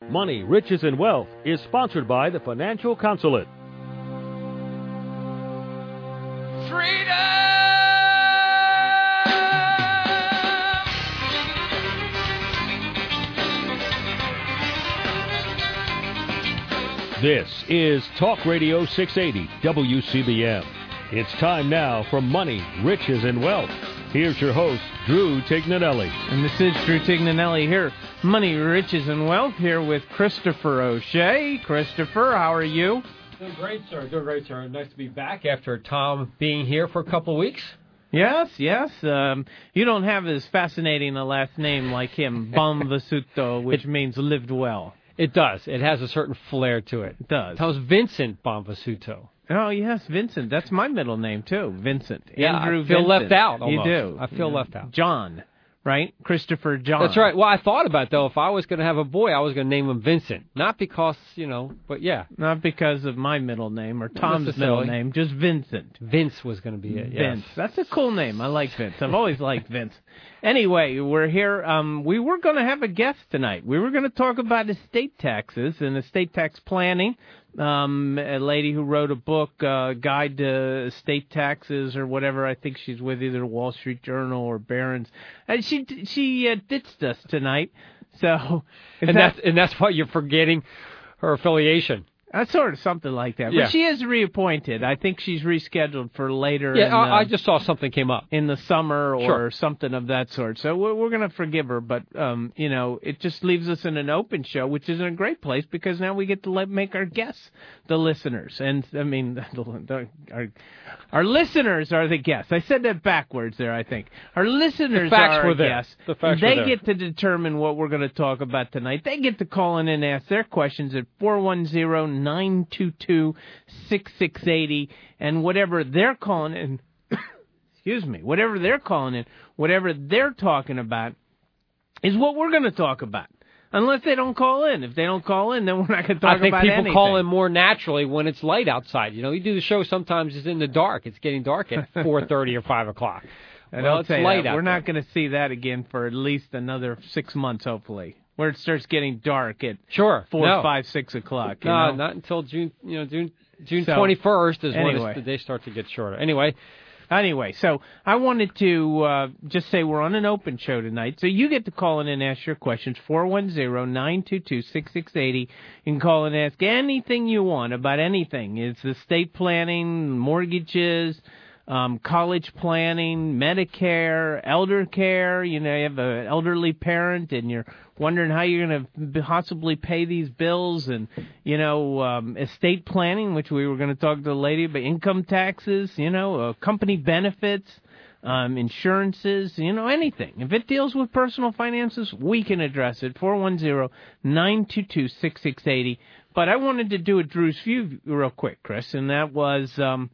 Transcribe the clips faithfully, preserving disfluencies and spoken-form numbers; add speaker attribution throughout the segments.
Speaker 1: Money, Riches, and Wealth is sponsored by the Financial Consulate.
Speaker 2: Freedom!
Speaker 1: This is Talk Radio six eighty W C B M. It's time now for Money, Riches, and Wealth. Here's your host, Drew Tignanelli.
Speaker 3: And this is Drew Tignanelli here. Money, Riches, and Wealth here with Christopher O'Shea. Christopher, how are you?
Speaker 4: Doing great, sir. Doing great, sir. Nice to be back after Tom being here for a couple of weeks.
Speaker 3: Yes, yes. Um, you don't have as fascinating a last name like him, Bonvasuto, which it, means lived well.
Speaker 4: It does. It has a certain flair to it.
Speaker 3: It does.
Speaker 4: It was Vincent Bonvasuto.
Speaker 3: Oh, yes, Vincent. That's my middle name, too, Vincent.
Speaker 4: Yeah,
Speaker 3: Andrew
Speaker 4: I feel
Speaker 3: Vincent.
Speaker 4: left out almost.
Speaker 3: You do.
Speaker 4: I feel
Speaker 3: yeah.
Speaker 4: left out.
Speaker 3: John, right? Christopher John.
Speaker 4: That's right. Well, I thought about it, though. If I was going to have a boy, I was going to name him Vincent. Not because, you know, but yeah.
Speaker 3: Not because of my middle name or Tom's middle name, just Vincent.
Speaker 4: Vince was going to be it, yes.
Speaker 3: Vince. That's a cool name. I like Vince. I've always liked Vince. Anyway, we're here. Um, we were going to have a guest tonight. We were going to talk about estate taxes and estate tax planning. Um, a lady who wrote a book, uh, Guide to Estate Taxes or whatever. I think she's with either Wall Street Journal or Barron's. And she she uh, ditched us tonight. So,
Speaker 4: and that, that's and that's why you're forgetting her affiliation.
Speaker 3: Uh, sort of something like that.
Speaker 4: Yeah.
Speaker 3: But she is reappointed. I think she's rescheduled for later.
Speaker 4: Yeah,
Speaker 3: in,
Speaker 4: I,
Speaker 3: uh,
Speaker 4: I just saw something came up.
Speaker 3: In the summer or
Speaker 4: sure.
Speaker 3: something of that sort. So we're, we're going to forgive her. But, um, you know, it just leaves us in an open show, which is a great place because now we get to let, make our guests the listeners. And, I mean, the, the, our, our listeners are the guests. I said that backwards there, I think. Our listeners
Speaker 4: the facts
Speaker 3: are
Speaker 4: were
Speaker 3: our
Speaker 4: there.
Speaker 3: guests.
Speaker 4: The facts
Speaker 3: they
Speaker 4: were there.
Speaker 3: get to determine what we're going to talk about tonight. They get to call in and ask their questions at four one zero, nine two two, six six eight zero, and whatever they're calling in, excuse me, whatever they're calling in, whatever they're talking about is what we're going to talk about. Unless they don't call in. If they don't call in, then we're not going to talk
Speaker 4: about anything. I think people
Speaker 3: anything.
Speaker 4: call in more naturally when it's light outside. You know, you do the show sometimes it's in the dark. It's getting dark at four thirty or five o'clock.
Speaker 3: And
Speaker 4: well,
Speaker 3: I'll
Speaker 4: it's
Speaker 3: tell you
Speaker 4: light
Speaker 3: that.
Speaker 4: out
Speaker 3: We're
Speaker 4: there.
Speaker 3: not going to see that again for at least another six months, hopefully, where it starts getting dark at
Speaker 4: sure
Speaker 3: four,
Speaker 4: no.
Speaker 3: five, six o'clock. You
Speaker 4: no,
Speaker 3: know?
Speaker 4: not until June. You know, June June
Speaker 3: so,
Speaker 4: twenty-first is
Speaker 3: anyway.
Speaker 4: when it's, the days start to get shorter. Anyway.
Speaker 3: Anyway, so I wanted to uh, just say we're on an open show tonight, so you get to call in and ask your questions, four one zero, nine two two, six six eight zero. You can call and ask anything you want about anything. It's estate planning, mortgages, um, college planning, Medicare, elder care. You know, you have an elderly parent and you're wondering how you're going to possibly pay these bills, and, you know, um, estate planning, which we were going to talk to the lady about, income taxes, you know, uh, company benefits, um, insurances, you know, anything. If it deals with personal finances, we can address it, four one zero, nine two two, six six eight zero. But I wanted to do a Drew's View real quick, Chris, and that was um,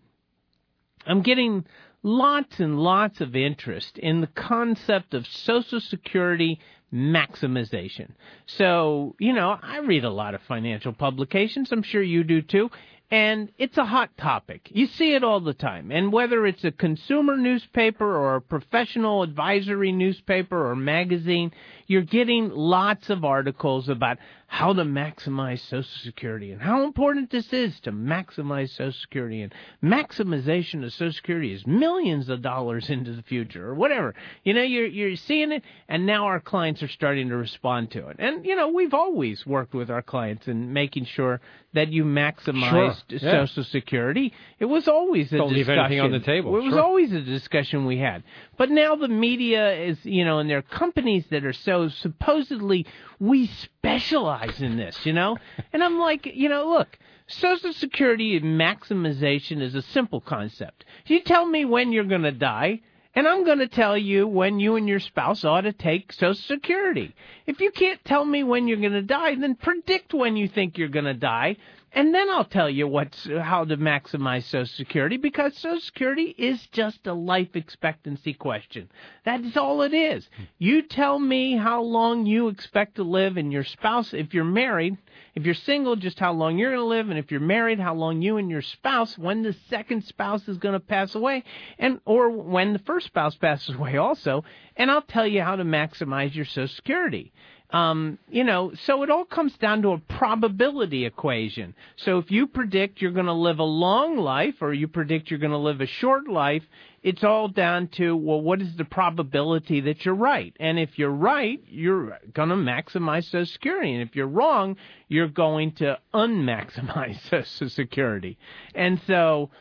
Speaker 3: I'm getting lots and lots of interest in the concept of Social Security maximization. So, you know, I read a lot of financial publications. I'm sure you do too. And it's a hot topic. You see it all the time. And whether it's a consumer newspaper or a professional advisory newspaper or magazine, you're getting lots of articles about how to maximize Social Security and how important this is to maximize Social Security. And maximization of Social Security is millions of dollars into the future or whatever. You know, you're, you're seeing it, and now our clients are starting to respond to it. And, you know, we've always worked with our clients in making sure that you maximize
Speaker 4: Sure. Yeah.
Speaker 3: Social Security. It was always a
Speaker 4: Don't
Speaker 3: discussion.
Speaker 4: leave anything on the table.
Speaker 3: It was
Speaker 4: Sure.
Speaker 3: always a discussion we had. But now the media is, you know, and there are companies that are so supposedly, we specialize in this, you know? And I'm like, you know, look, Social Security maximization is a simple concept. You tell me when you're going to die, and I'm going to tell you when you and your spouse ought to take Social Security. If you can't tell me when you're going to die, then predict when you think you're going to die, and then I'll tell you what's how to maximize Social Security, because Social Security is just a life expectancy question. That's all it is. You tell me how long you expect to live, and your spouse, if you're married, if you're single, just how long you're going to live, and if you're married, how long you and your spouse, when the second spouse is going to pass away, and or when the first spouse passes away also, and I'll tell you how to maximize your Social Security. Um, you know, so it all comes down to a probability equation. So if you predict you're going to live a long life or you predict you're going to live a short life, it's all down to, well, what is the probability that you're right? And if you're right, you're going to maximize Social Security. And if you're wrong, you're going to unmaximize Social Security. And so,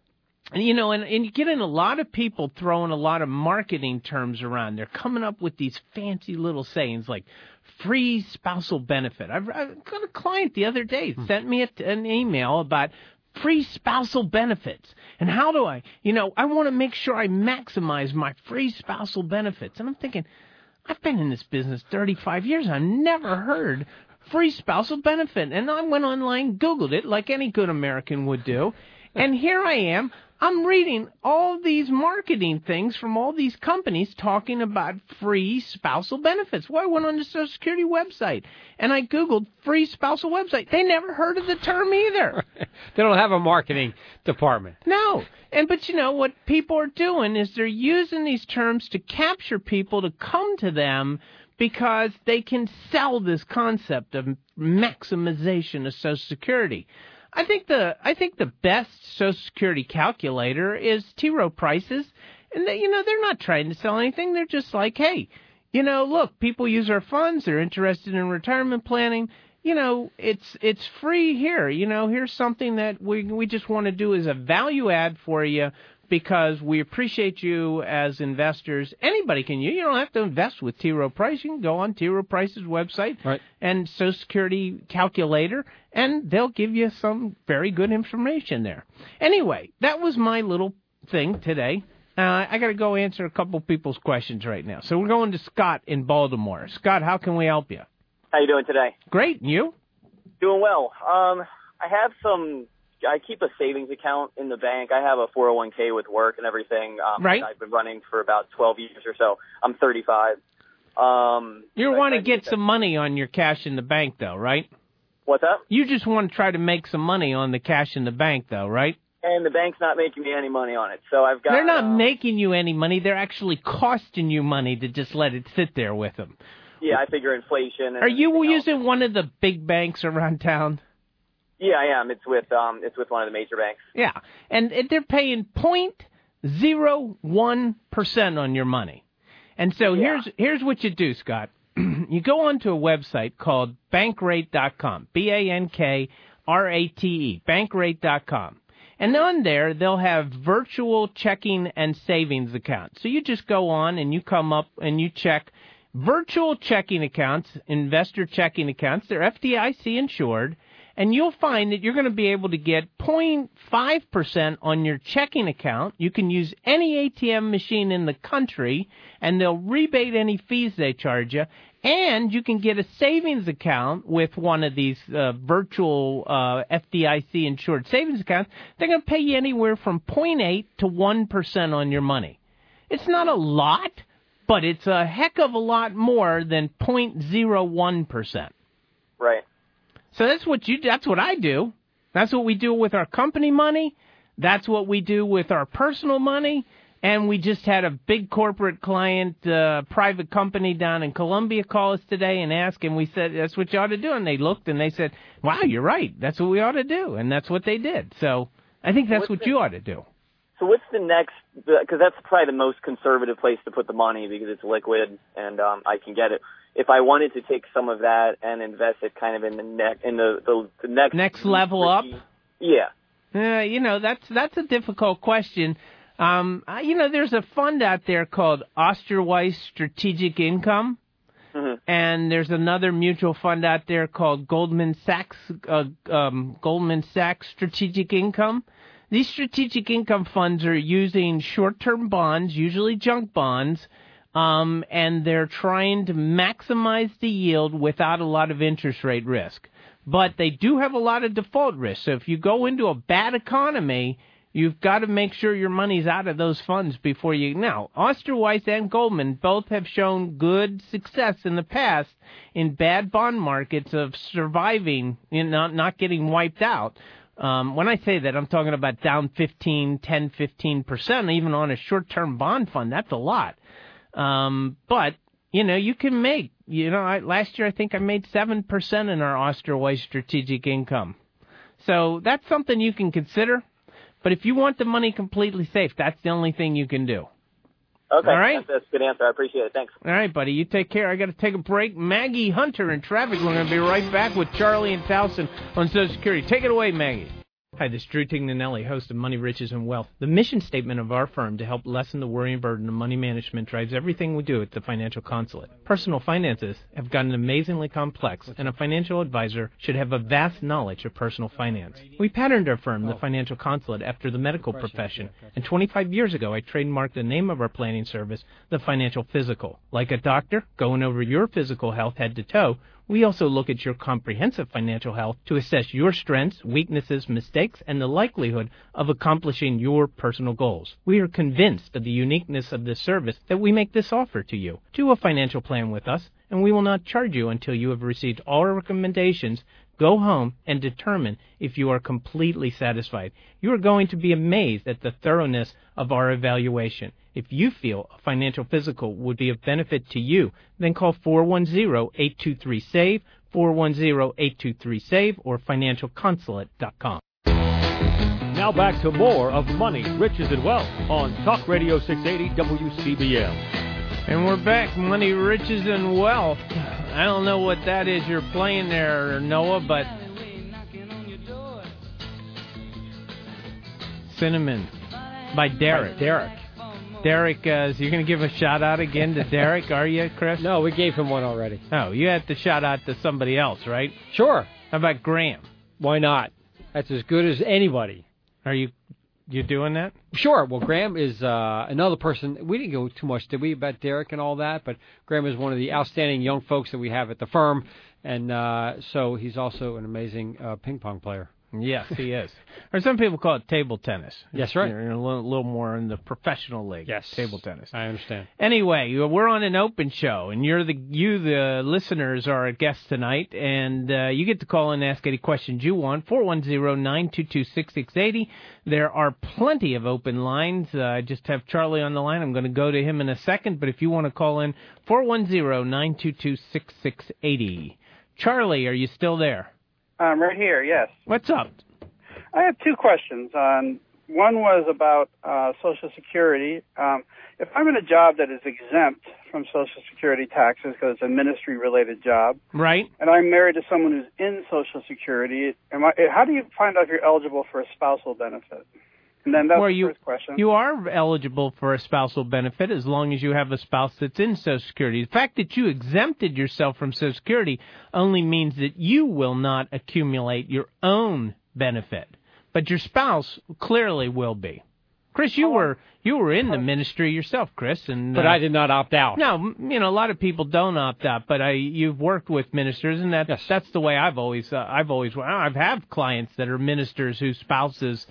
Speaker 3: you know, and, and you get in a lot of people throwing a lot of marketing terms around. They're coming up with these fancy little sayings like free spousal benefit. I've, I've got a client the other day sent me a, an email about free spousal benefits. And how do I, you know, I want to make sure I maximize my free spousal benefits. And I'm thinking, I've been in this business thirty-five years. I've never heard free spousal benefit. And I went online, Googled it like any good American would do. And here I am. I'm reading all these marketing things from all these companies talking about free spousal benefits. Well, I went on the Social Security website, and I Googled free spousal website. They never heard of the term either.
Speaker 4: They don't have a marketing department.
Speaker 3: No. And but, you know, what people are doing is they're using these terms to capture people to come to them because they can sell this concept of maximization of Social Security. I think the I think the best Social Security calculator is T. Rowe Price's, and they, you know, they're not trying to sell anything. They're just like, hey, you know, look, people use our funds. They're interested in retirement planning. You know, it's it's free here. You know, here's something that we we just want to do as a value add for you because we appreciate you as investors. Anybody can use. You don't have to invest with T. Rowe Price. You can go on T. Rowe Price's website
Speaker 4: right.
Speaker 3: and Social Security calculator, and they'll give you some very good information there. Anyway, that was my little thing today. Uh, I got to go answer a couple people's questions right now. So we're going to Scott in Baltimore. Scott, how can we help you?
Speaker 5: How you doing today?
Speaker 3: Great. And you?
Speaker 5: Doing well. Um, I have some. I keep a savings account in the bank. I have a four oh one k with work and everything. Um,
Speaker 3: right.
Speaker 5: I've been running for about twelve years or so. I'm thirty-five. Um,
Speaker 3: you want to get some money on your cash in the bank, though, right?
Speaker 5: What's up?
Speaker 3: You just want to try to make some money on the cash in the bank, though, right?
Speaker 5: And the bank's not making me any money on it, so I've got.
Speaker 3: They're not
Speaker 5: um,
Speaker 3: making you any money. They're actually costing you money to just let it sit there with them.
Speaker 5: Yeah, I figure inflation. And
Speaker 3: Are you using
Speaker 5: else.
Speaker 3: one of the big banks around town?
Speaker 5: Yeah, I am. It's with um, it's with one of the major banks.
Speaker 3: Yeah, and they're paying point zero one percent on your money. And so
Speaker 5: yeah.
Speaker 3: here's here's what you do, Scott. You go onto a website called bankrate dot com, B A N K R A T E, bankrate dot com. And on there, they'll have virtual checking and savings accounts. So you just go on and you come up and you check virtual checking accounts, investor checking accounts. They're F D I C insured. And you'll find that you're going to be able to get zero point five percent on your checking account. You can use any A T M machine in the country, and they'll rebate any fees they charge you. And you can get a savings account with one of these uh, virtual uh, F D I C insured savings accounts. They're going to pay you anywhere from zero point eight to one percent on your money. It's not a lot, but it's a heck of a lot more than zero point zero one percent.
Speaker 5: Right.
Speaker 3: So that's what you. That's what I do. That's what we do with our company money. That's what we do with our personal money. And we just had a big corporate client, uh, private company down in Columbia call us today and ask, and we said, that's what you ought to do. And they looked and they said, wow, you're right. That's what we ought to do. And that's what they did. So I think that's what's what the, you ought to do.
Speaker 5: So what's the next, because that's probably the most conservative place to put the money because it's liquid and um, I can get it. If I wanted to take some of that and invest it kind of in the neck in the, the, the next
Speaker 3: next level up,
Speaker 5: yeah,
Speaker 3: uh, you know that's that's a difficult question. Um, you know, there's a fund out there called Osterweiss Strategic Income, mm-hmm. and there's another mutual fund out there called Goldman Sachs uh, um, Goldman Sachs Strategic Income. These strategic income funds are using short-term bonds, usually junk bonds. Um, and they're trying to maximize the yield without a lot of interest rate risk. But they do have a lot of default risk. So if you go into a bad economy, you've got to make sure your money's out of those funds before you... Now, Osterweiss and Goldman both have shown good success in the past in bad bond markets of surviving, you know, not, not getting wiped out. Um, when I say that, I'm talking about down fifteen, ten, fifteen percent, even on a short-term bond fund. That's a lot. Um, but, you know, you can make, you know, I, last year I think I made seven percent in our Osterweiss strategic income. So that's something you can consider. But if you want the money completely safe, that's the only thing you can do.
Speaker 5: Okay,
Speaker 3: all right?
Speaker 5: that's, that's a good answer. I appreciate it. Thanks.
Speaker 3: All right, buddy. You take care. I got to take a break. Maggie Hunter in traffic. We're going to be right back with Charlie and Towson on Social Security. Take it away, Maggie. Hi, this is Drew Tignanelli, host of Money, Riches, and Wealth. The mission statement of our firm to help lessen the worry and burden of money management drives everything we do at the Financial Consulate. Personal finances have gotten amazingly complex, and a financial advisor should have a vast knowledge of personal finance. We patterned our firm, the Financial Consulate, after the medical profession, and twenty-five years ago I trademarked the name of our planning service, the Financial Physical. Like a doctor going over your physical health head to toe, we also look at your comprehensive financial health to assess your strengths, weaknesses, mistakes, and the likelihood of accomplishing your personal goals. We are convinced of the uniqueness of this service that we make this offer to you. Do a financial plan with us, and we will not charge you until you have received all our recommendations. Go home and determine if you are completely satisfied. You are going to be amazed at the thoroughness of our evaluation. If you feel a Financial Physical would be of benefit to you, then call four one zero, eight two three, S A V E, four one zero, eight two three, S A V E, or financial consulate dot com.
Speaker 1: Now back to more of Money, Riches, and Wealth on Talk Radio six eighty W C B M.
Speaker 3: And we're back, Money, Riches, and Wealth. I don't know what that is you're playing there, Noah, but Cinnamon by Derek.
Speaker 4: By Derek.
Speaker 3: Derek, uh, so you're going to give a shout-out again to Derek, are you, Chris?
Speaker 4: No, we gave him one already.
Speaker 3: Oh, you had to shout out to somebody else, right?
Speaker 4: Sure.
Speaker 3: How about Graham?
Speaker 4: Why not? That's as good as anybody.
Speaker 3: Are you you doing that?
Speaker 4: Sure. Well, Graham is uh, another person. We didn't go too much, did we, about Derek and all that? But Graham is one of the outstanding young folks that we have at the firm, and uh, so he's also an amazing uh, ping pong player.
Speaker 3: Yes, he is. Or some people call it table tennis.
Speaker 4: Yes, right.
Speaker 3: You're a little, little more in the professional league.
Speaker 4: Yes,
Speaker 3: table tennis.
Speaker 4: I understand.
Speaker 3: Anyway, we're on an open show, and you're the you, the listeners, are a guest tonight, and uh, you get to call and ask any questions you want. four one zero, nine two two, six six eight zero. There are plenty of open lines. Uh, I just have Charlie on the line. I'm going to go to him in a second, but if you want to call in, four one zero, nine two two, six six eight zero. Charlie, are you still there?
Speaker 6: I'm right here, yes.
Speaker 3: What's up?
Speaker 6: I have two questions. Um, one was about uh, Social Security. Um, if I'm in a job that is exempt from Social Security taxes because it's a ministry-related job,
Speaker 3: right,
Speaker 6: and I'm married to someone who's in Social Security, am I, how do you find out if you're eligible for a spousal benefit? And then that's
Speaker 3: well,
Speaker 6: the
Speaker 3: you,
Speaker 6: first question.
Speaker 3: You are eligible for a spousal benefit as long as you have a spouse that's in Social Security. The fact that you exempted yourself from Social Security only means that you will not accumulate your own benefit, but your spouse clearly will be. Chris, you were you were in the ministry yourself, Chris, and
Speaker 4: but
Speaker 3: uh,
Speaker 4: I did not opt out.
Speaker 3: No, you know a lot of people don't opt out, but I you've worked with ministers, and that
Speaker 4: yes.
Speaker 3: that's the way I've always uh, I've always I've had clients that are ministers whose spouses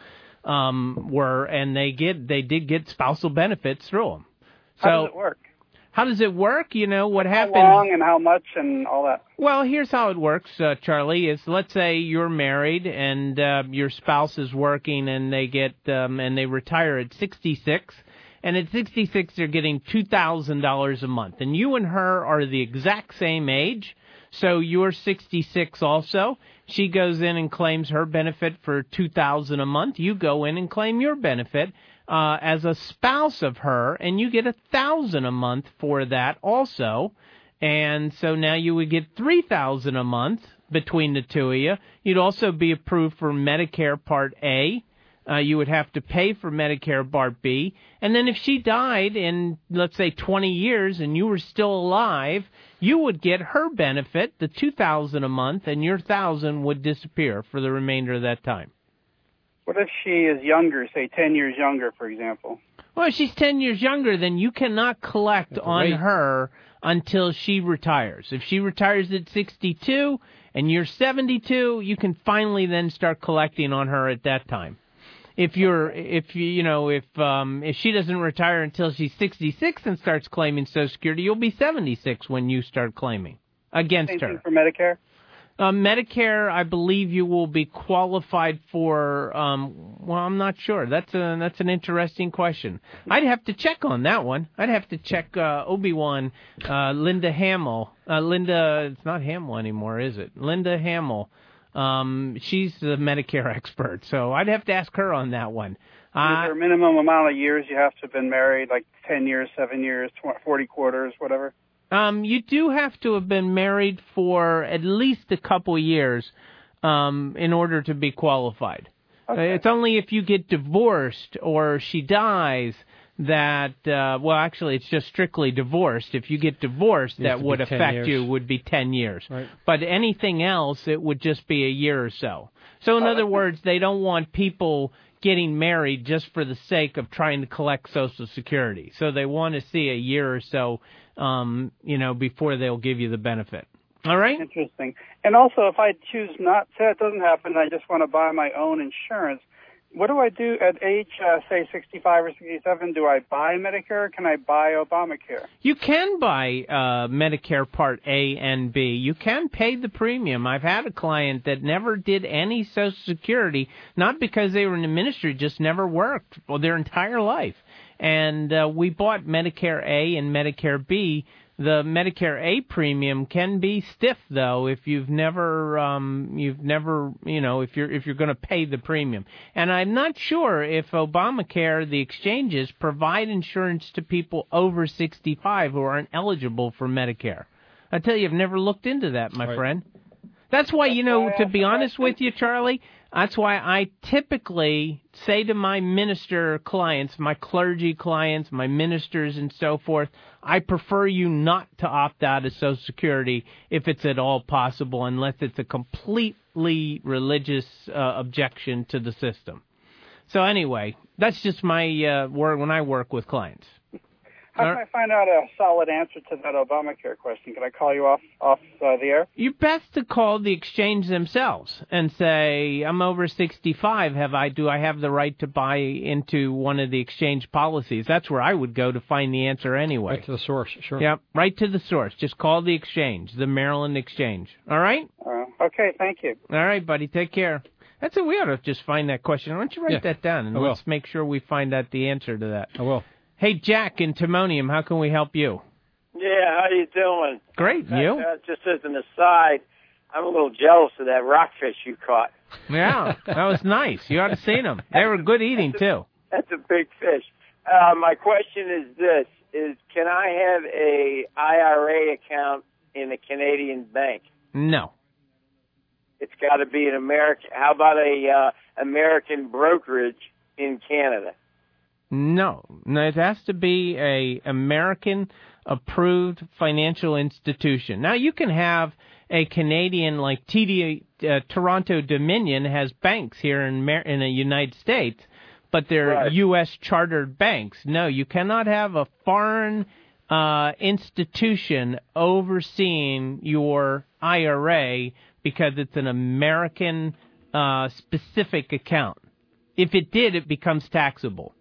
Speaker 3: um, were, and they get they did get spousal benefits through them. So,
Speaker 6: how does it work?
Speaker 3: How does it work? You know, what happens...
Speaker 6: How long and how much and all that?
Speaker 3: Well, here's how it works, uh, Charlie, is let's say you're married and uh, your spouse is working and they get um, and they retire at sixty-six, and at sixty-six they're getting two thousand dollars a month, and you and her are the exact same age, so you're sixty-six also. She goes in and claims her benefit for two thousand dollars a month. You go in and claim your benefit Uh, as a spouse of her, and you get a thousand a month for that also, and so now you would get three thousand a month between the two of you. You'd also be approved for Medicare Part A. Uh, you would have to pay for Medicare Part B, and then if she died in, let's say, twenty years, and you were still alive, you would get her benefit, the two thousand a month, and your thousand would disappear for the remainder of that time.
Speaker 6: What if she is younger, say ten years younger, for example?
Speaker 3: Well, if she's ten years younger, then you cannot collect on
Speaker 4: Great.
Speaker 3: her until she retires. If she retires at sixty-two and you're seventy-two, you can finally then start collecting on her at that time. If you're, if you, you know, if um, if she doesn't retire until she's sixty-six and starts claiming Social Security, you'll be seventy-six when you start claiming against
Speaker 6: Same
Speaker 3: her.
Speaker 6: thing for Medicare?
Speaker 3: Uh, Medicare, I believe you will be qualified for. Um, well, I'm not sure. That's a that's an interesting question. I'd have to check on that one. I'd have to check uh, Obi-Wan, uh, Linda Hamill. Uh, Linda, it's not Hamill anymore, is it? Linda Hamill. Um, she's the Medicare expert, so I'd have to ask her on that one. Uh,
Speaker 6: Is there a minimum amount of years you have to have been married, like ten years, seven years, forty quarters, whatever?
Speaker 3: Um, you do have to have been married for at least a couple years um, in order to be qualified.
Speaker 6: Okay.
Speaker 3: Uh, it's only if you get divorced or she dies that, uh, well, actually, it's just strictly divorced. If you get divorced, that would affect years. you, would be ten years.
Speaker 4: Right.
Speaker 3: But anything else, it would just be a year or so. So, in
Speaker 6: Oh,
Speaker 3: other
Speaker 6: okay.
Speaker 3: words, they don't want people getting married just for the sake of trying to collect Social Security. So they want to see a year or so, um, you know, before they'll give you the benefit. All right?
Speaker 6: Interesting. And also, if I choose not, say it doesn't happen, I just want to buy my own insurance, what do I do at age, uh, say, sixty-five or sixty-seven? Do I buy Medicare or can I buy Obamacare?
Speaker 3: You can buy uh, Medicare Part A and B. You can pay the premium. I've had a client that never did any Social Security, not because they were in the ministry, just never worked for their entire life. And uh, we bought Medicare A and Medicare B. The Medicare A premium can be stiff, though, if you've never, um, you've never, you know, if you're if you're going to pay the premium. And I'm not sure if Obamacare, the exchanges, provide insurance to people over sixty-five who aren't eligible for Medicare. I tell you, I've never looked into that, my
Speaker 4: Right.
Speaker 3: friend. That's why, you know, to be honest with you, Charlie, that's why I typically say to my minister clients, my clergy clients, my ministers and so forth, I prefer you not to opt out of Social Security if it's at all possible, unless it's a completely religious uh, objection to the system. So anyway, that's just my uh, word when I work with clients.
Speaker 6: How can I find out a solid answer to that Obamacare question? Can I call you off off uh, the air?
Speaker 3: You're best to call the exchange themselves and say, I'm over sixty-five. Have I, do I have the right to buy into one of the exchange policies? That's where I would go to find the answer anyway.
Speaker 4: Right to the source, sure.
Speaker 3: Yep, right to the source. Just call the exchange, the Maryland Exchange. All right?
Speaker 6: Uh, okay, thank you.
Speaker 3: All right, buddy. Take care. That's it. We ought to just find that question. Why don't you write
Speaker 4: Yeah,
Speaker 3: that down, and
Speaker 4: I will.
Speaker 3: let's make sure we find out the answer to that.
Speaker 4: I will.
Speaker 3: Hey, Jack in Timonium, how can we help you?
Speaker 7: Yeah, how you doing?
Speaker 3: Great,
Speaker 7: Uh,
Speaker 3: you?
Speaker 7: uh, just as an aside, I'm a little jealous of that rockfish you caught.
Speaker 3: Yeah, that was nice. You ought to have seen them. They were good eating, too.
Speaker 7: That's a big fish. Uh, my question is this, is can I have a I R A account in a Canadian bank?
Speaker 3: No.
Speaker 7: It's got to be an American. How about a uh, American brokerage in Canada?
Speaker 3: No. No, it has to be a American-approved financial institution. Now, you can have a Canadian, like T D, uh, Toronto Dominion has banks here in Mar- in the United States, but they're
Speaker 7: Right.
Speaker 3: U S chartered banks. No, you cannot have a foreign uh, institution overseeing your I R A because it's an American uh, specific account. If it did, it becomes taxable.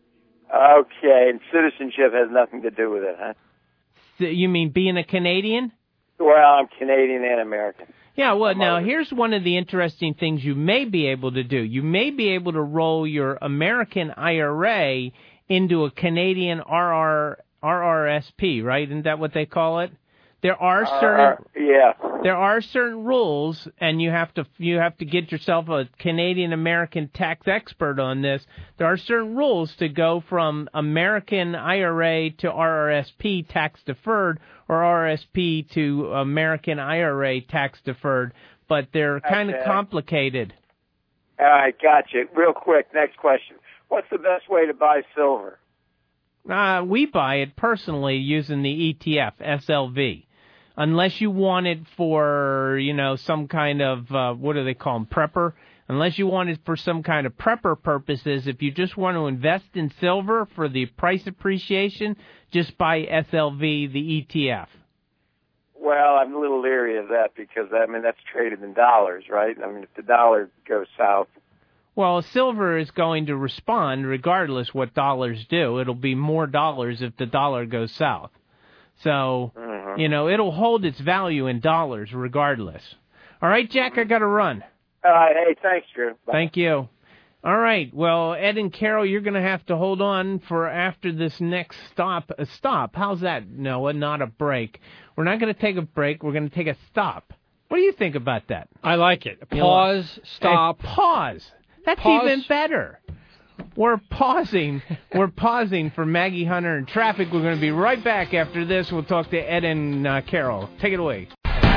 Speaker 7: Okay, and citizenship has nothing to do with it, huh?
Speaker 3: So you mean being a Canadian?
Speaker 7: Well, I'm Canadian and American.
Speaker 3: Yeah, well,
Speaker 7: I'm
Speaker 3: now
Speaker 7: over.
Speaker 3: here's one of the interesting things you may be able to do. You may be able to roll your American I R A into a Canadian R R, R R S P, right? Isn't that what they call it? There are certain
Speaker 7: Uh, yeah.
Speaker 3: there are certain rules, and you have to you have to get yourself a Canadian American tax expert on this. There are certain rules to go from American I R A to R R S P tax deferred, or R R S P to American I R A tax deferred, but they're kind of
Speaker 7: Okay.
Speaker 3: complicated.
Speaker 7: All right, gotcha. Real quick, next question. What's the best way to buy silver?
Speaker 3: Uh, we buy it personally using the E T F, S L V. Unless you want it for, you know, some kind of, uh, what do they call them, prepper? Unless you want it for some kind of prepper purposes, if you just want to invest in silver for the price appreciation, just buy S L V, the E T F.
Speaker 7: Well, I'm a little leery of that because, I mean, that's traded in dollars, right? I mean, if the dollar goes south.
Speaker 3: Well, silver is going to respond regardless what dollars do. It'll be more dollars if the dollar goes south. So,
Speaker 7: Mhm.
Speaker 3: you know, it'll hold its value in dollars regardless. All right, Jack, I got to run.
Speaker 7: All right. Hey, thanks, Drew. Bye.
Speaker 3: Thank you. All right. Well, Ed and Carol, you're going to have to hold on for after this next stop. A stop. How's that, Noah? Not a break. We're not going to take a break. We're going to take a stop. What do you think about that?
Speaker 4: I like it. Pause,
Speaker 3: you know,
Speaker 4: stop.
Speaker 3: Pause. That's
Speaker 4: Pause.
Speaker 3: even better. We're pausing. We're pausing for Maggie Hunter and traffic. We're going to be right back after this. We'll talk to Ed and uh, Carol. Take it away.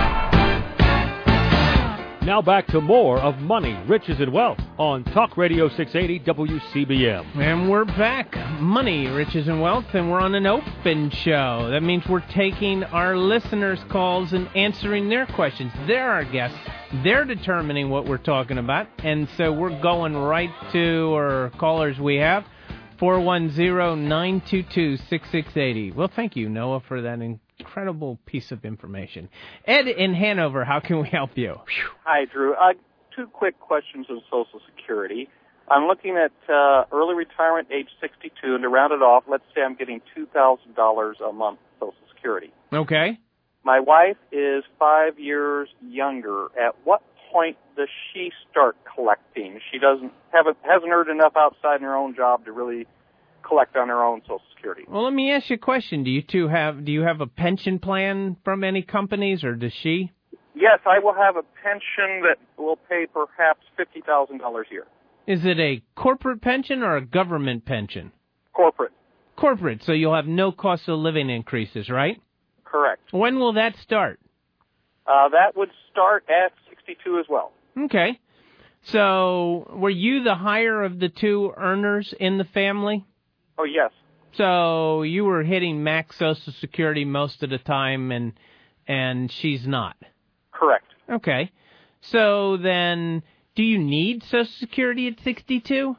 Speaker 1: Now back to more of Money, Riches, and Wealth on Talk Radio six eighty W C B M.
Speaker 3: And we're back. Money, Riches, and Wealth, and we're on an open show. That means we're taking our listeners' calls and answering their questions. They're our guests. They're determining what we're talking about. And so we're going right to our callers we have, four one zero, nine two two, six six eight zero. Well, thank you, Noah, for that incredible piece of information. Ed in Hanover, how can we help you?
Speaker 8: Hi, Drew. Uh, two quick questions on Social Security. I'm looking at uh, early retirement, age sixty-two, and to round it off, let's say I'm getting two thousand dollars a month Social Security.
Speaker 3: Okay.
Speaker 8: My wife is five years younger. At what point does she start collecting? She doesn't haven't hasn't earned enough outside in her own job to really collect on her own Social Security.
Speaker 3: Well, let me ask you a question. Do you two have do you have a pension plan from any companies, or does she?
Speaker 8: Yes, I will have a pension that will pay perhaps fifty thousand dollars a year.
Speaker 3: Is it a corporate pension or a government pension?
Speaker 8: Corporate.
Speaker 3: Corporate, so you'll have no cost of living increases, right?
Speaker 8: Correct.
Speaker 3: When will that start?
Speaker 8: Uh, that would start at sixty-two as well.
Speaker 3: Okay. So were you the higher of the two earners in the family?
Speaker 8: Oh, yes.
Speaker 3: So you were hitting max Social Security most of the time, and and she's not?
Speaker 8: Correct.
Speaker 3: Okay. So then, do you need Social Security at sixty-two?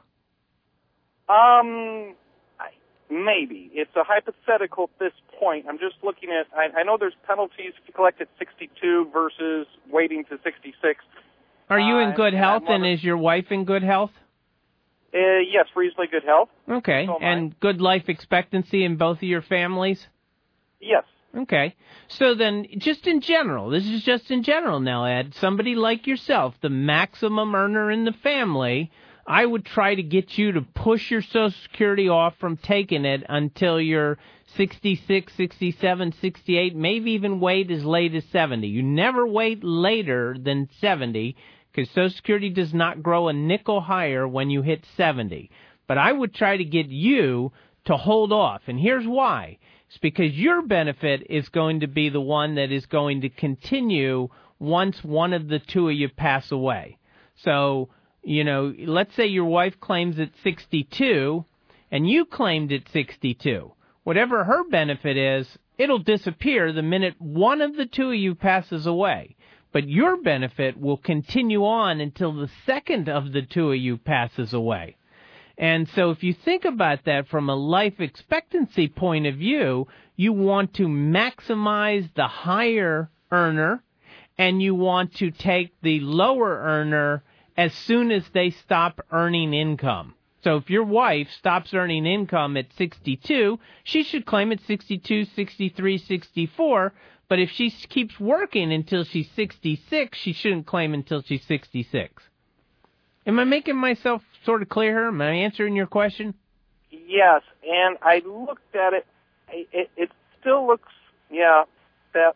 Speaker 8: Um, I, maybe. It's a hypothetical at this point. I'm just looking at, I, I know there's penalties if you collect at sixty-two versus waiting to sixty-six.
Speaker 3: Are you in
Speaker 8: Uh,
Speaker 3: good
Speaker 8: and
Speaker 3: health,
Speaker 8: I'm
Speaker 3: and is your wife in good health?
Speaker 8: Uh, yes, reasonably good health.
Speaker 3: Okay.
Speaker 8: So am I.
Speaker 3: And good life expectancy in both of your families?
Speaker 8: Yes.
Speaker 3: Okay. So then, just in general, this is just in general now, Ed, somebody like yourself, the maximum earner in the family, I would try to get you to push your Social Security off from taking it until you're sixty-six, sixty-seven, sixty-eight, maybe even wait as late as seventy. You never wait later than seventy, because Social Security does not grow a nickel higher when you hit seventy. But I would try to get you to hold off, and here's why. It's because your benefit is going to be the one that is going to continue once one of the two of you pass away. So, you know, let's say your wife claims at sixty-two, and you claimed at sixty-two. Whatever her benefit is, it'll disappear the minute one of the two of you passes away. But your benefit will continue on until the second of the two of you passes away. And so if you think about that from a life expectancy point of view, you want to maximize the higher earner, and you want to take the lower earner as soon as they stop earning income. So if your wife stops earning income at sixty-two, she should claim at sixty-two, sixty-three, sixty-four, but if she keeps working until she's sixty-six, she shouldn't claim until she's sixty-six. Am I making myself sort of clear here? Am I answering your question?
Speaker 8: Yes, and I looked at it. It, it still looks, yeah, that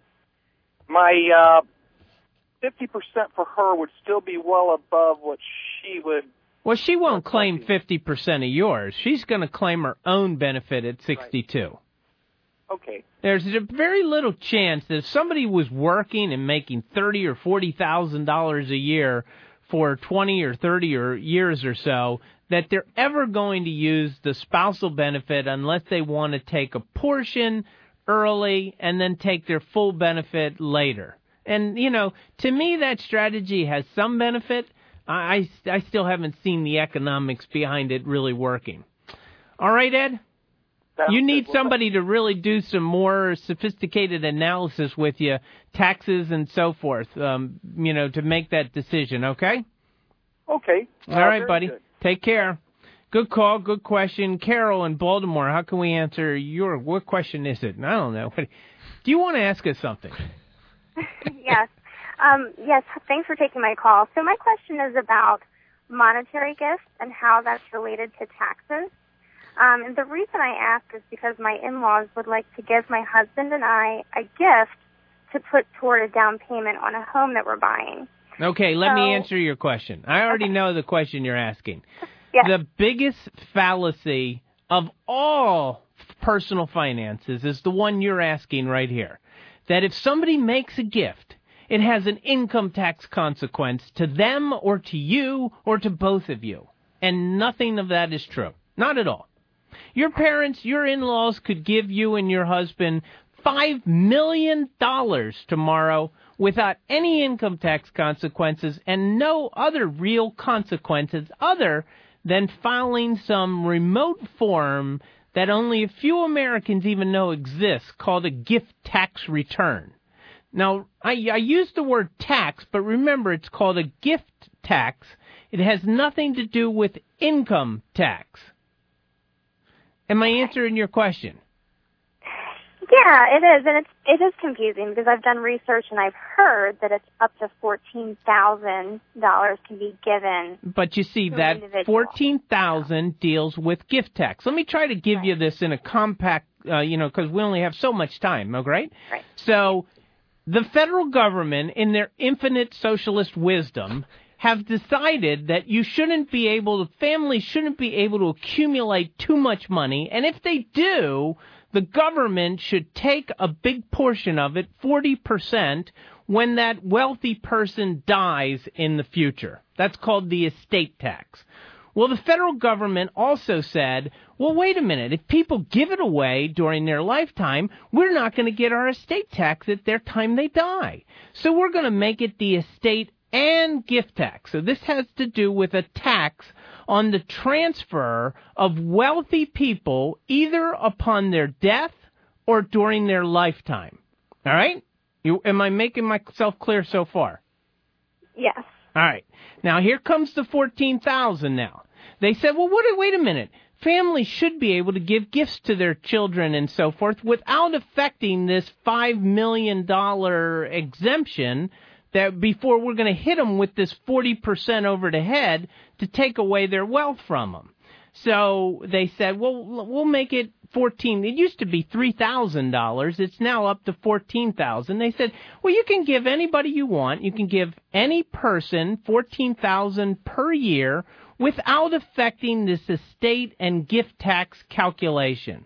Speaker 8: my uh, fifty percent for her would still be well above what she would.
Speaker 3: Well, she won't claim fifty percent of yours. She's going to claim her own benefit at sixty-two.
Speaker 8: Right. Okay.
Speaker 3: There's a very little chance that if somebody was working and making thirty or forty thousand dollars a year for twenty or thirty or years or so, that they're ever going to use the spousal benefit unless they want to take a portion early and then take their full benefit later. And, you know, to me, that strategy has some benefit. I, I, I still haven't seen the economics behind it really working. All right, Ed? You need somebody to really do some more sophisticated analysis with you, taxes and so forth, um, you know, to make that decision, okay?
Speaker 8: Okay.
Speaker 3: All right,
Speaker 8: uh,
Speaker 3: buddy.
Speaker 8: Good.
Speaker 3: Take care. Good call, good question. Carol in Baltimore, how can we answer your, what question is it? I don't know. Do you want to ask us something?
Speaker 9: Yes. Um, yes, thanks for taking my call. So my question is about monetary gifts and how that's related to taxes. Um, and the reason I ask is because my in-laws would like to give my husband and I a gift to put toward a down payment on a home that we're buying.
Speaker 3: Okay, let
Speaker 9: so,
Speaker 3: me answer your question. I already
Speaker 9: okay.
Speaker 3: know the question you're asking.
Speaker 9: Yes.
Speaker 3: The biggest fallacy of all personal finances is the one you're asking right here. That if somebody makes a gift, it has an income tax consequence to them or to you or to both of you. And nothing of that is true. Not at all. Your parents, your in-laws could give you and your husband five million dollars tomorrow without any income tax consequences and no other real consequences other than filing some remote form that only a few Americans even know exists called a gift tax return. Now, I, I use the word tax, but remember it's called a gift tax. It has nothing to do with income tax. Am I answering your question?
Speaker 9: Yeah, it is, and it's it is confusing because I've done research and I've heard that it's up to fourteen thousand dollars can be given.
Speaker 3: But you see, that fourteen thousand dollars deals with gift tax. Let me try to give right. you this in a compact, uh, you know, because we only have so much time, okay? Right?
Speaker 9: Right.
Speaker 3: So the federal government, in their infinite socialist wisdom, have decided that you shouldn't be able to, families shouldn't be able to accumulate too much money, and if they do, the government should take a big portion of it, forty percent, when that wealthy person dies in the future. That's called the estate tax. Well, the federal government also said, well, wait a minute, if people give it away during their lifetime, we're not going to get our estate tax at their time they die. So we're going to make it the estate and gift tax. So this has to do with a tax on the transfer of wealthy people either upon their death or during their lifetime. All right? You, am I making myself clear so far?
Speaker 9: Yes.
Speaker 3: All right. Now, here comes the fourteen thousand dollars now. They said, well, what, wait a minute. Families should be able to give gifts to their children and so forth without affecting this five million dollars exemption that before we're going to hit them with this forty percent over the head to take away their wealth from them. So they said, well, we'll make it fourteen. It used to be three thousand dollars. It's now up to fourteen thousand dollars. They said, well, you can give anybody you want. You can give any person fourteen thousand dollars per year without affecting this estate and gift tax calculation.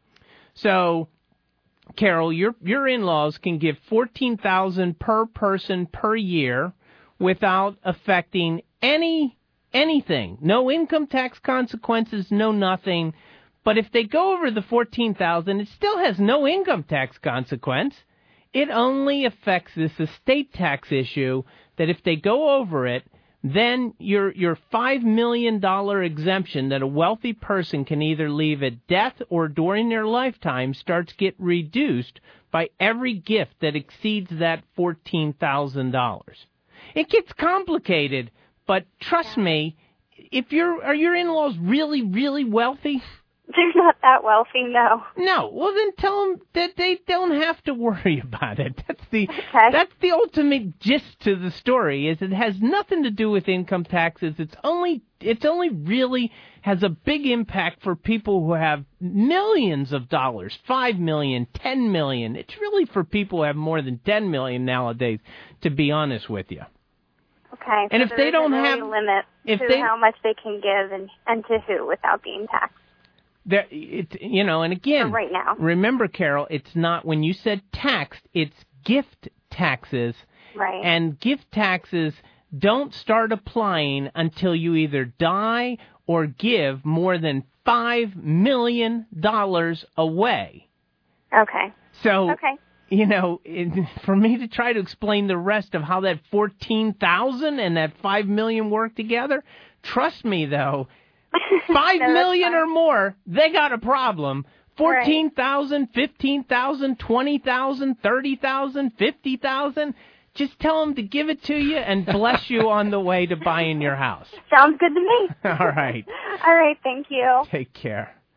Speaker 3: So, Carol, your your in-laws can give fourteen thousand dollars per person per year without affecting any anything. No income tax consequences, no nothing. But if they go over the fourteen thousand dollars, it still has no income tax consequence. It only affects this estate tax issue that if they go over it, then your your five million dollars exemption that a wealthy person can either leave at death or during their lifetime starts get reduced by every gift that exceeds that fourteen thousand dollars. It gets complicated, but trust me, if you're are your in-laws really, really wealthy?
Speaker 9: They're not that wealthy, no.
Speaker 3: No. Well, then tell them that they don't have to worry about it. That's the
Speaker 9: okay.
Speaker 3: that's the ultimate gist to the story. Is it has nothing to do with income taxes. It's only it's only really has a big impact for people who have millions of dollars, five million, ten million. It's really for people who have more than ten million nowadays. To be honest with you.
Speaker 9: Okay.
Speaker 3: And
Speaker 9: so
Speaker 3: if they don't
Speaker 9: really
Speaker 3: have
Speaker 9: limit
Speaker 3: if
Speaker 9: to
Speaker 3: they,
Speaker 9: how much they can give and and to who without being taxed.
Speaker 3: There, it, you know, and again,
Speaker 9: For right now.
Speaker 3: remember, Carol, it's not, when you said taxed, it's gift taxes.
Speaker 9: Right.
Speaker 3: And gift taxes don't start applying until you either die or give more than five million dollars away.
Speaker 9: Okay.
Speaker 3: So,
Speaker 9: okay.
Speaker 3: you know, it, for me to try to explain the rest of how that fourteen thousand and that five million work together, trust me, though, Five
Speaker 9: no,
Speaker 3: million or more, they got a problem. Fourteen thousand,
Speaker 9: right.
Speaker 3: fifteen thousand, twenty thousand, thirty thousand, fifty thousand. Just tell them to give it to you and bless you on the way to buying your house.
Speaker 9: Sounds good to me.
Speaker 3: All right.
Speaker 9: All right. Thank you.
Speaker 3: Take care.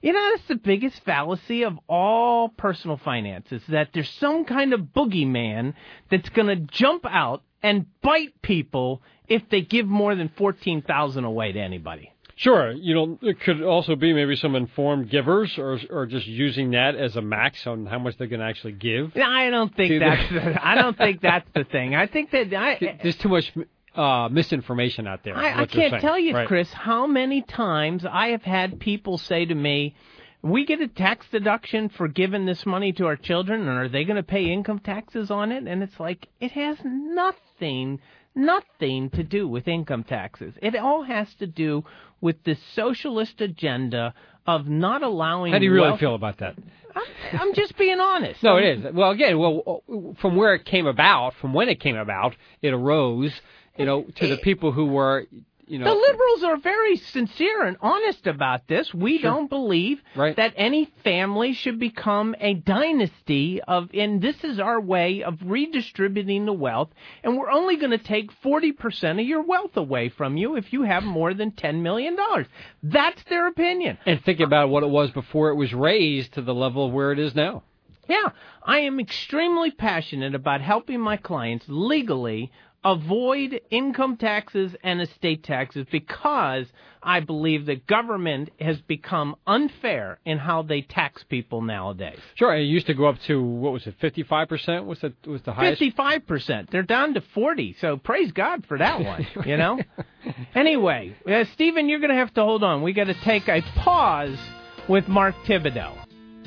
Speaker 3: You know, that's the biggest fallacy of all personal finances, that there's some kind of boogeyman that's going to jump out and bite people if they give more than fourteen thousand dollars away to anybody.
Speaker 4: Sure. You know, it could also be maybe some informed givers or or just using that as a max on how much they're going to actually give.
Speaker 3: I don't think that's the, I don't think that's the thing. I think that I,
Speaker 4: there's too much uh, misinformation out there.
Speaker 3: I, I can't tell you, right. Chris, how many times I have had people say to me, we get a tax deduction for giving this money to our children, and are they going to pay income taxes on it? And it's like, it has nothing, nothing to do with income taxes. It all has to do with the socialist agenda of not allowing...
Speaker 4: How do you really
Speaker 3: wealth-
Speaker 4: feel about that?
Speaker 3: I'm, I'm just being honest.
Speaker 4: No,
Speaker 3: I'm,
Speaker 4: it is. Well, again, well, from where it came about, from when it came about, it arose, you know, to the people who were... You know,
Speaker 3: the liberals are very sincere and honest about this. We
Speaker 4: sure.
Speaker 3: don't believe
Speaker 4: right.
Speaker 3: that any family should become a dynasty of, and this is our way of redistributing the wealth, and we're only going to take forty percent of your wealth away from you if you have more than ten million dollars. That's their opinion.
Speaker 4: And think about what it was before it was raised to the level of where it is now.
Speaker 3: Yeah, I am extremely passionate about helping my clients legally avoid income taxes and estate taxes because I believe that government has become unfair in how they tax people nowadays.
Speaker 4: Sure, it used to go up to, what was it, fifty-five percent was the, was the highest?
Speaker 3: fifty-five percent. They're down to forty, so praise God for that one, you know? Anyway, uh, Stephen, you're going to have to hold on. We got to take a pause with Mark Thibodeau.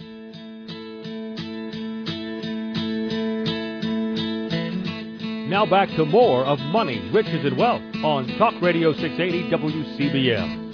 Speaker 1: Now back to more of Money, Riches, and Wealth on Talk Radio six eighty W C B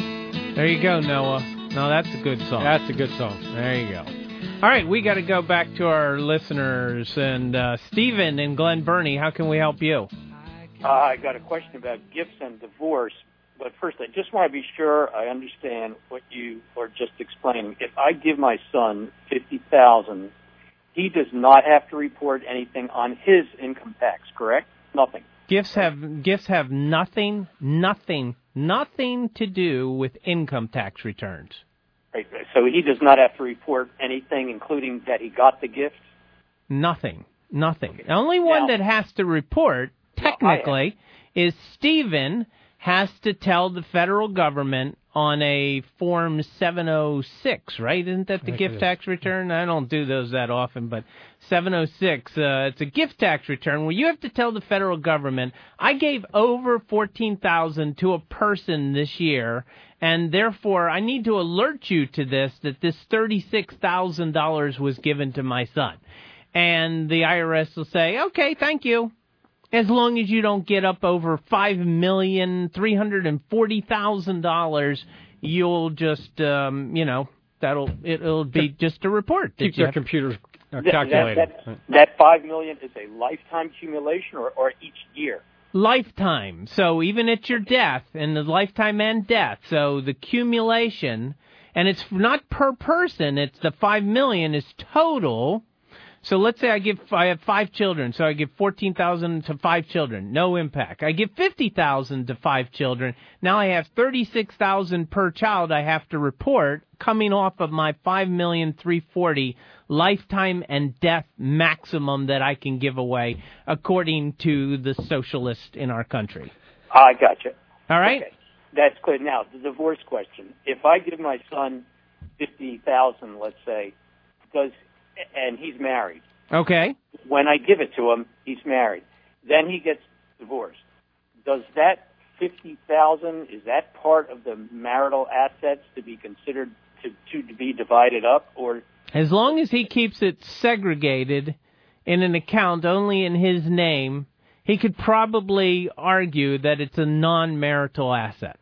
Speaker 1: M.
Speaker 3: There you go, Noah. No, that's a good song.
Speaker 4: That's a good song.
Speaker 3: There you go. All right, we got to go back to our listeners. And uh, Stephen in Glen Burnie, how can we help you?
Speaker 10: Uh, I got a question about gifts and divorce. But first, I just want to be sure I understand what you are just explaining. If I give my son fifty thousand dollars, he does not have to report anything on his income tax, correct? Nothing.
Speaker 3: Gifts have gifts have nothing, nothing, nothing to do with income tax returns.
Speaker 10: Right. So he does not have to report anything, including that he got the gift?
Speaker 3: Nothing, nothing. Okay. The only one now, that has to report, technically, well, is Stephen has to tell the federal government on a Form seven oh six, right? Isn't that the gift tax return? I don't do those that often, but seven oh six, uh, it's a gift tax return where you have to tell the federal government, I gave over fourteen thousand dollars to a person this year, and therefore I need to alert you to this, that this thirty-six thousand dollars was given to my son. And the I R S will say, okay, thank you. As long as you don't get up over five million three hundred and forty thousand dollars, you'll just, um, you know, that'll it'll be just a report.
Speaker 4: Keep your computers uh,
Speaker 10: that,
Speaker 4: calculating.
Speaker 10: That, that, that five million is a lifetime accumulation, or, or each year?
Speaker 3: Lifetime. So even at your death, and the lifetime and death. So the accumulation, and it's not per person. It's the five million is total. So let's say I give I have five children, so I give fourteen thousand to five children, no impact. I give fifty thousand to five children. Now I have thirty-six thousand per child I have to report, coming off of my five million three hundred forty thousand lifetime and death maximum that I can give away, according to the socialist in our country.
Speaker 10: I gotcha.
Speaker 3: All right,
Speaker 10: okay. That's clear. Now the divorce question: if I give my son fifty thousand, let's say, does and he's married.
Speaker 3: Okay.
Speaker 10: When I give it to him, he's married. Then he gets divorced. Does that fifty thousand, is that part of the marital assets to be considered to, to, to be divided up, or?
Speaker 3: As long as he keeps it segregated in an account only in his name, he could probably argue that it's a non-marital asset.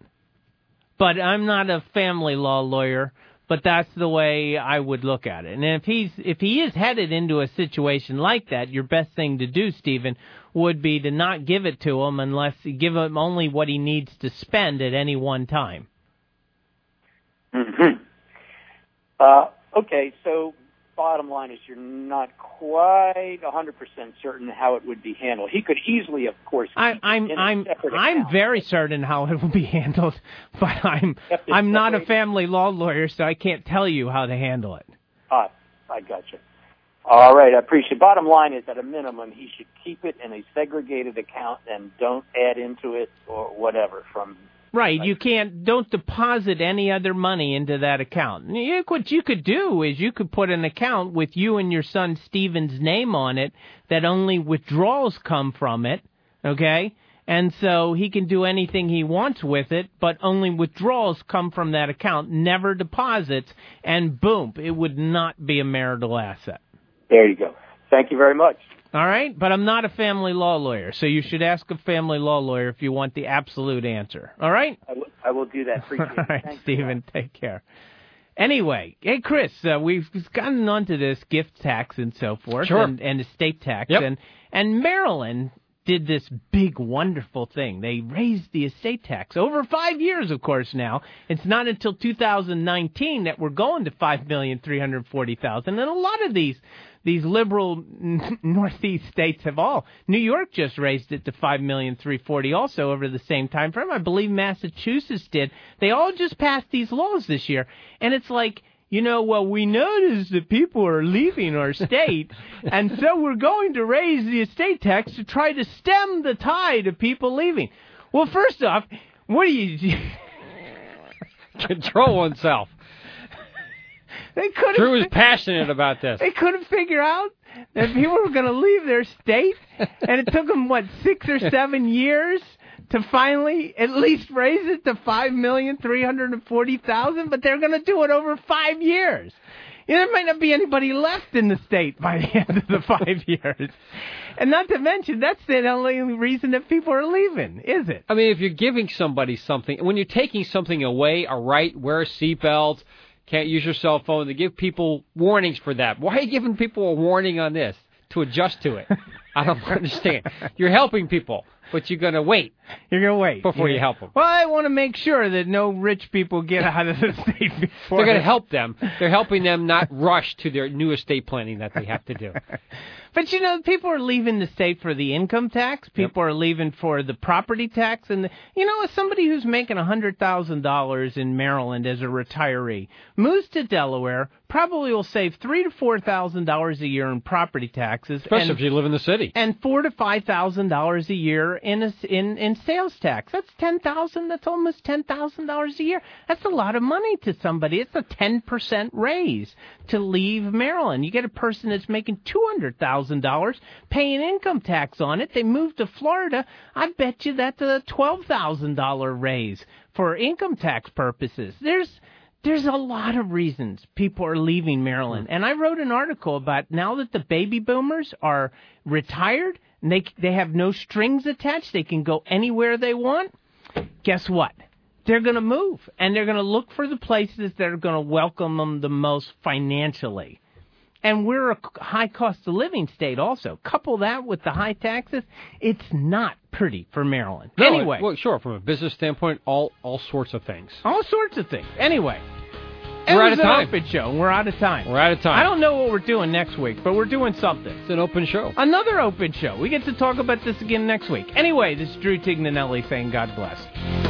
Speaker 3: But I'm not a family law lawyer. But that's the way I would look at it. And if he's if he is headed into a situation like that, your best thing to do, Stephen, would be to not give it to him unless you give him only what he needs to spend at any one time.
Speaker 10: Mm-hmm. Uh, okay, so bottom line is you're not quite one hundred percent certain how it would be handled. He could easily, of course,
Speaker 3: I, I'm I'm I'm very certain how it will be handled, but I'm I'm not a family law lawyer, so I can't tell you how to handle it.
Speaker 10: Ah, I gotcha. All right, I appreciate it. Bottom line is, at a minimum, he should keep it in a segregated account and don't add into it or whatever from...
Speaker 3: Right,
Speaker 10: like,
Speaker 3: you can't, don't deposit any other money into that account. You, what you could do is you could put an account with you and your son Steven's name on it that only withdrawals come from it, okay? And so he can do anything he wants with it, but only withdrawals come from that account, never deposits, and boom, it would not be a marital asset.
Speaker 10: There you go. Thank you very much.
Speaker 3: All right, but I'm not a family law lawyer, so you should ask a family law lawyer if you want the absolute answer. All right?
Speaker 10: I will, I will do that. Appreciate
Speaker 3: All right,
Speaker 10: Thanks
Speaker 3: Stephen, take care. Anyway, hey, Chris, uh, we've gotten onto this gift tax and so forth,
Speaker 4: sure.
Speaker 3: and, and estate tax,
Speaker 4: yep.
Speaker 3: and, and Maryland did this big, wonderful thing. They raised the estate tax over five years, of course, now. It's not until two thousand nineteen that we're going to five million three hundred forty thousand, and a lot of these These liberal Northeast states have all. New York just raised it to five million three hundred forty thousand also over the same time frame. I believe Massachusetts did. They all just passed these laws this year. And it's like, you know, well, we noticed that people are leaving our state, and so we're going to raise the estate tax to try to stem the tide of people leaving. Well, first off, what do you...
Speaker 4: Control oneself.
Speaker 3: They couldn't.
Speaker 4: Drew is passionate about this.
Speaker 3: They couldn't figure out that people were going to leave their state, and it took them, what, six or seven years to finally at least raise it to five million three hundred forty thousand, but they're going to do it over five years. You know, there might not be anybody left in the state by the end of the five years. And not to mention, that's the only reason that people are leaving, is it?
Speaker 4: I mean, if you're giving somebody something, when you're taking something away, a right, wear a seatbelt, can't use your cell phone, they give people warnings for that. Why are you giving people a warning on this? To adjust to it. I don't understand. You're helping people, but you're going to wait.
Speaker 3: You're going to wait.
Speaker 4: Before
Speaker 3: yeah.
Speaker 4: you help them.
Speaker 3: Well, I want to make sure that no rich people get out of the state before.
Speaker 4: They're going to help them. They're helping them not rush to their new estate planning that they have to do.
Speaker 3: But, you know, people are leaving the state for the income tax. People yep. are leaving for the property tax. And, the, you know, as somebody who's making one hundred thousand dollars in Maryland as a retiree, moves to Delaware, probably will save three thousand to four thousand dollars a year in property taxes.
Speaker 4: Especially
Speaker 3: and,
Speaker 4: if you live in the city.
Speaker 3: And four thousand to five thousand dollars a year in, a, in, in sales tax. That's ten thousand dollars. That's almost ten thousand dollars a year. That's a lot of money to somebody. It's a ten percent raise to leave Maryland. You get a person that's making two hundred thousand dollars paying income tax on it. They move to Florida. I bet you that's a twelve thousand dollars raise for income tax purposes. There's there's a lot of reasons people are leaving Maryland. And I wrote an article about now that the baby boomers are retired and they they have no strings attached, they can go anywhere they want. Guess what? They're going to move, and they're going to look for the places that are going to welcome them the most financially. And we're a high cost of living state also. Couple that with the high taxes, it's not pretty for Maryland.
Speaker 4: No,
Speaker 3: anyway.
Speaker 4: Well, sure, from a business standpoint, all all sorts of things.
Speaker 3: All sorts of things. Anyway.
Speaker 4: We're
Speaker 3: it
Speaker 4: out of
Speaker 3: was
Speaker 4: time.
Speaker 3: An open show, and we're out of time.
Speaker 4: We're out of time.
Speaker 3: I don't know what we're doing next week, but we're doing something.
Speaker 4: It's an open show.
Speaker 3: Another open show. We get to talk about this again next week. Anyway, this is Drew Tignanelli saying God bless.